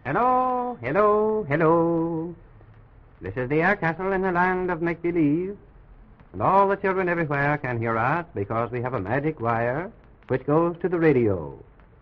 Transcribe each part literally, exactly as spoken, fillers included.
Hello, hello, hello. This is the Air Castle in the land of make-believe. And all the children everywhere can hear us because we have a magic wire which goes to the radio.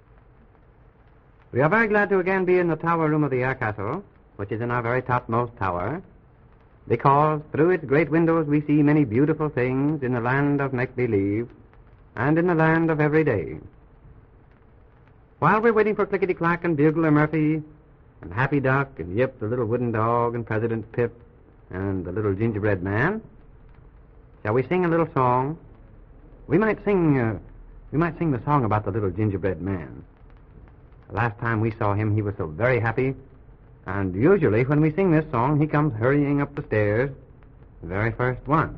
We are very glad to again be in the tower room of the Air Castle, which is in our very topmost tower, because through its great windows we see many beautiful things in the land of make-believe and in the land of every day. While we're waiting for Clickety-Clack and Bugler Murphy and Happy Duck and Yip, the little wooden dog, and President Pip and the little gingerbread man, shall we sing a little song? We might sing, uh, we might sing the song about the little gingerbread man. The last time we saw him, he was so very happy, and usually when we sing this song, he comes hurrying up the stairs, the very first one.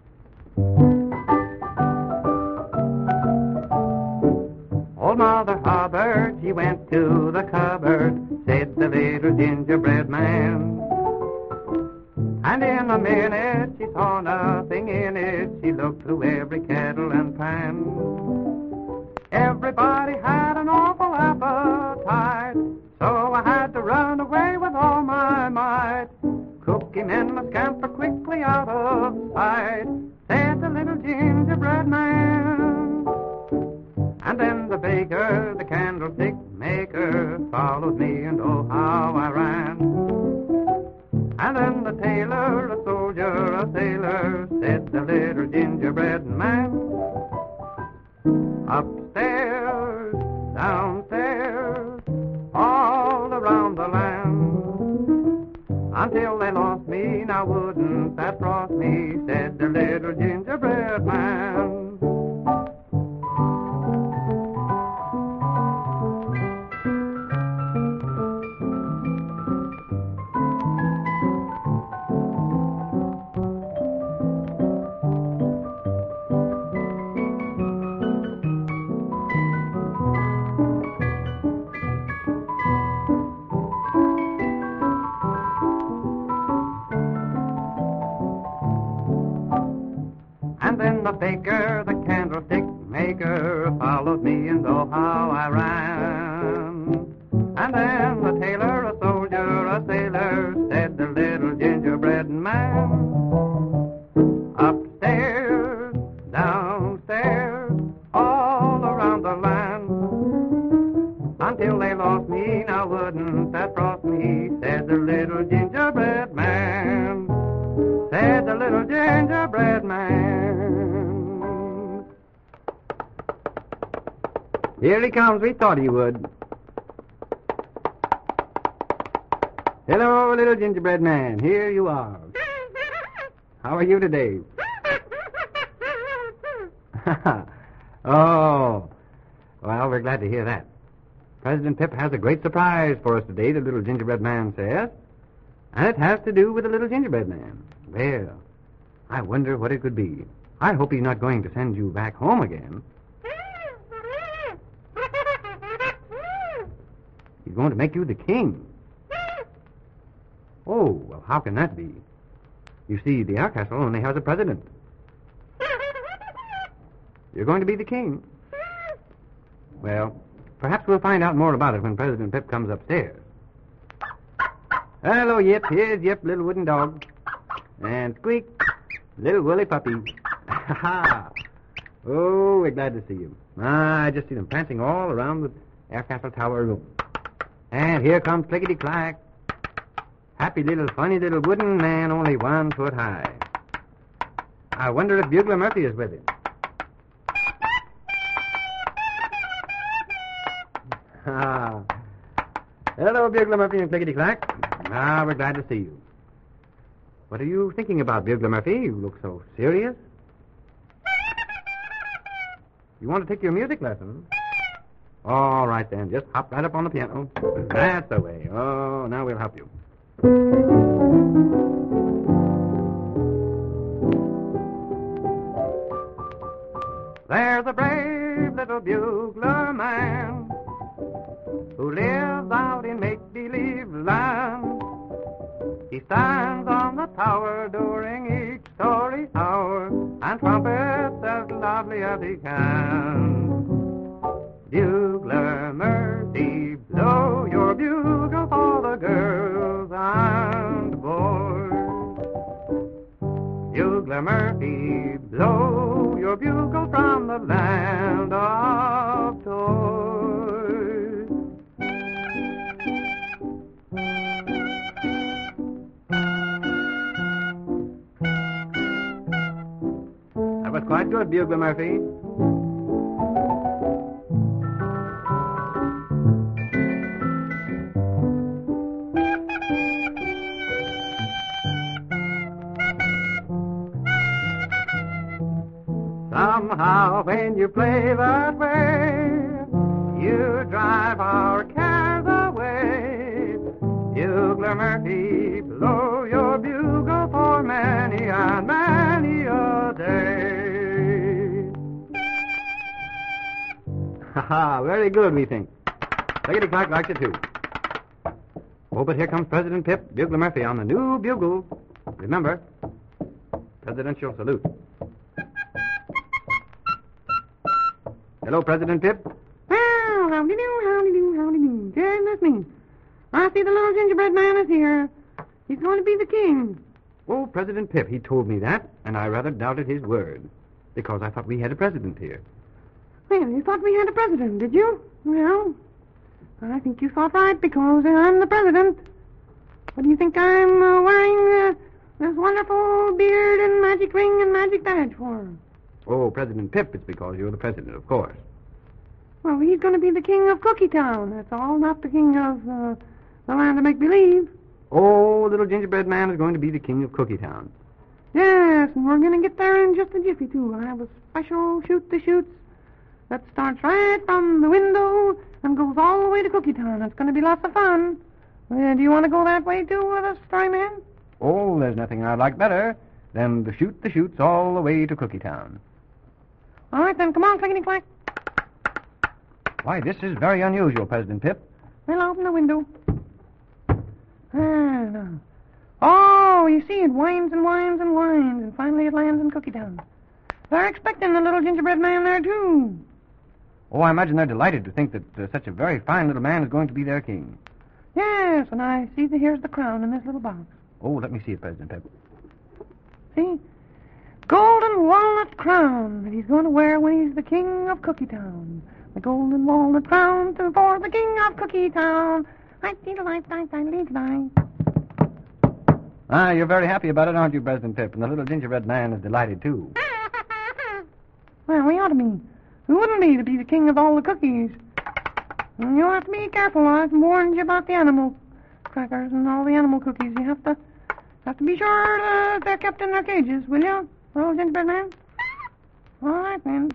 Old Mother Hubbard, she went to the cupboard, said the little gingerbread man. And in a minute she saw nothing in it. She looked through every kettle and pan. Everybody had an awful appetite, so I had to run away with all my might. Cookie men must scamper quickly out of sight, said the little gingerbread man. And then the baker, the candlestick maker, followed me, and oh, how I ran. And then the tailor, a soldier, a sailor, said the little gingerbread man. Upstairs, downstairs, all around the land, until they lost me, now wouldn't that frost me, said the little gingerbread man. And then the baker, the candlestick maker, followed me, and oh, how I ran. And then the tailor, a soldier, a sailor, said the little gingerbread man. Upstairs, downstairs, all around the land, until they lost me, now wouldn't that frost me, said the little gingerbread man. Said the little gingerbread man. Here he comes. We thought he would. Hello, little gingerbread man. Here you are. How are you today? Oh, well, we're glad to hear that. President Pip has a great surprise for us today, the little gingerbread man says. And it has to do with the little gingerbread man. Well, I wonder what it could be. I hope he's not going to send you back home again. He's going to make you the king. Oh, well, how can that be? You see, the Air Castle only has a president. You're going to be the king. Well, perhaps we'll find out more about it when President Pip comes upstairs. Hello, Yip. Here's Yip, little wooden dog. And Squeak, little woolly puppy. Ha ha! Oh, we're glad to see you. Ah, I just see them prancing all around the Air Castle Tower room. And here comes Clickety-Clack. Happy little, funny little wooden man, only one foot high. I wonder if Bugler Murphy is with him. Ah. Hello, Bugler Murphy and Clickety-Clack. Ah, we're glad to see you. What are you thinking about, Bugler Murphy? You look so serious. You want to take your music lesson? All right, then. Just hop right up on the piano. That's the way. Oh, now we'll help you. There's a brave little bugler man who lives out in make-believe land. He stands on the tower during each story hour and trumpets as loudly as he can. Bugler Murphy, blow your bugle for blow your bugle from the land of toys. That was quite good, Bugler Murphy. Somehow when you play that way, you drive our cares away. Bugler Murphy, blow your bugle for many and many a day. Ha ha, very good, we think. Clickety-clack likes it too. Oh, but here comes President Pip, Bugler Murphy on the new bugle. Remember, presidential salute. Hello, President Pip. Well, howdy do, howdy do, howdy do. Goodness me. I see the little gingerbread man is here. He's going to be the king. Oh, President Pip, he told me that, and I rather doubted his word, because I thought we had a president here. Well, you thought we had a president, did you? Well, I think you thought right, because I'm the president. What do you think I'm uh, wearing uh, this wonderful beard and magic ring and magic badge for? Oh, President Pip, it's because you're the president, of course. Well, he's going to be the king of Cookie Town, that's all, not the king of uh, the land of make-believe. Oh, little gingerbread man is going to be the king of Cookie Town. Yes, and we're going to get there in just a jiffy, too. I have a special shoot-the-chutes that starts right from the window and goes all the way to Cookie Town. It's going to be lots of fun. Uh, do you want to go that way, too, with us, Storyman? Oh, there's nothing I'd like better than to shoot the chutes all the way to Cookie Town. All right, then, come on, clickety-clack. Why, this is very unusual, President Pip. We'll open the window. Ah, no. Oh, you see, it winds and winds and winds, and finally it lands in Cookie Town. They're expecting the little gingerbread man there, too. Oh, I imagine they're delighted to think that uh, such a very fine little man is going to be their king. Yes, and I see that here's the crown in this little box. Oh, let me see it, President Pip. See? Golden walnut crown that he's going to wear when he's the king of Cookie Town. The golden walnut crown to for the king of Cookie Town. Ah, you're very happy about it, aren't you, President Pip? And the little gingerbread man is delighted, too. Well, we ought to be. Who wouldn't be to be the king of all the cookies? And you'll have to be careful. I've warned you about the animal crackers and all the animal cookies. You have to have to be sure that they're kept in their cages, will you, little gingerbread man? All right, then.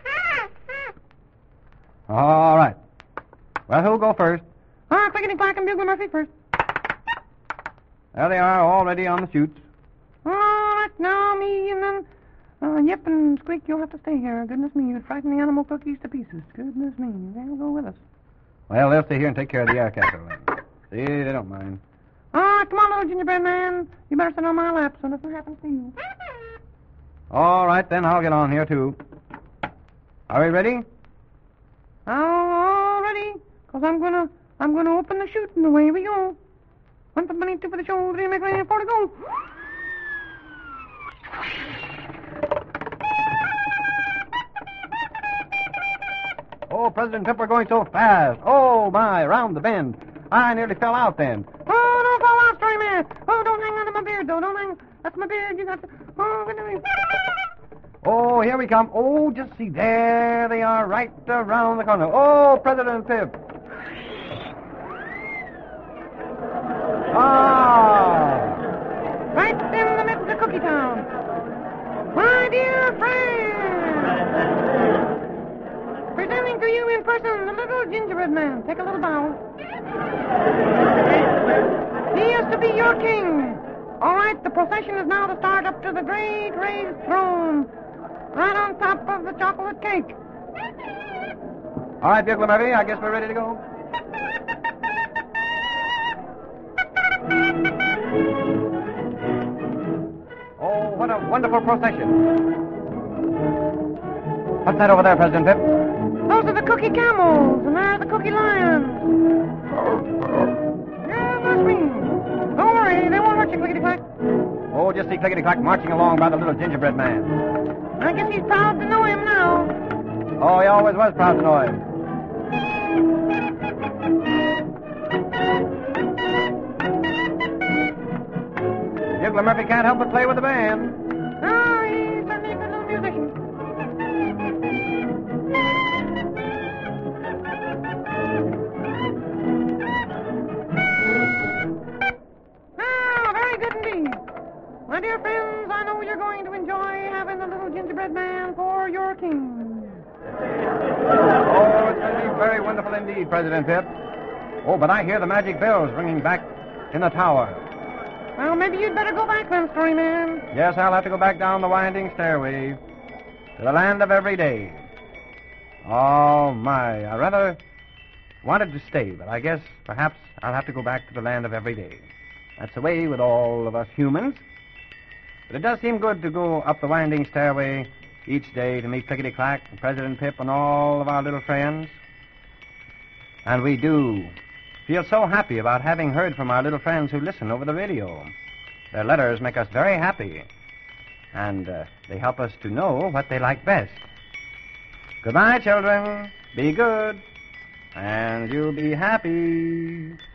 All right. Well, who'll go first? Ah, clickety-clack and Bugler Murphy first. There they are, all ready on the chutes. All right, now me and then... Uh, Yep and Squeak, you'll have to stay here. Goodness me, you'd frighten the animal cookies to pieces. Goodness me, they'll go with us. Well, they'll stay here and take care of the air castle then. See, they don't mind. All right, come on, little gingerbread man. You better sit on my lap so nothing happens to you. All right, then, I'll get on here, too. Are we ready? Oh, all ready, because I'm going to I'm gonna open the chute and away we go. One for the money, two for the show, three, make ready, four to go. Oh, President Pip, we're going so fast. Oh, my, around the bend. I nearly fell out then. Oh, don't fall out, story man. Oh, don't hang on to my beard, though. Don't hang. That's my beard. You got to... Oh, goodness. Oh, here we come. Oh, just see, there they are, right around the corner. Oh, President Pip. Ah! Right in the midst of Cookie Town. My dear friend. Presenting to you in person the little gingerbread man. Take a little bow. He is to be your king. All right, the procession is now to start up to the great raised throne, right on top of the chocolate cake. All right, Bugler Murphy, I guess we're ready to go. Oh, what a wonderful procession. What's that over there, President Pip? Those are the cookie camels, and there are the cookie lions. Yeah, that's me. Don't worry, they won't hurt you, clickety-clack. Oh, just see Clickety-Clack marching along by the little gingerbread man. I guess he's proud to know him now. Oh, he always was proud to know him. Bugler Murphy can't help but play with the band. Oh, he's certainly a good little musician. Ah, very good indeed. My dear friends, I know you're going to enjoy having the little gingerbread man for your king. Oh, it's going to be very wonderful indeed, President Pip. Oh, but I hear the magic bells ringing back in the tower. Well, maybe you'd better go back then, Storyman. Yes, I'll have to go back down the winding stairway to the land of every day. Oh, my. I rather wanted to stay, but I guess perhaps I'll have to go back to the land of every day. That's the way with all of us humans. But it does seem good to go up the winding stairway each day to meet Plickety-Clack and President Pip and all of our little friends. And we do feel so happy about having heard from our little friends who listen over the radio. Their letters make us very happy, and uh, they help us to know what they like best. Goodbye, children. Be good, and you'll be happy.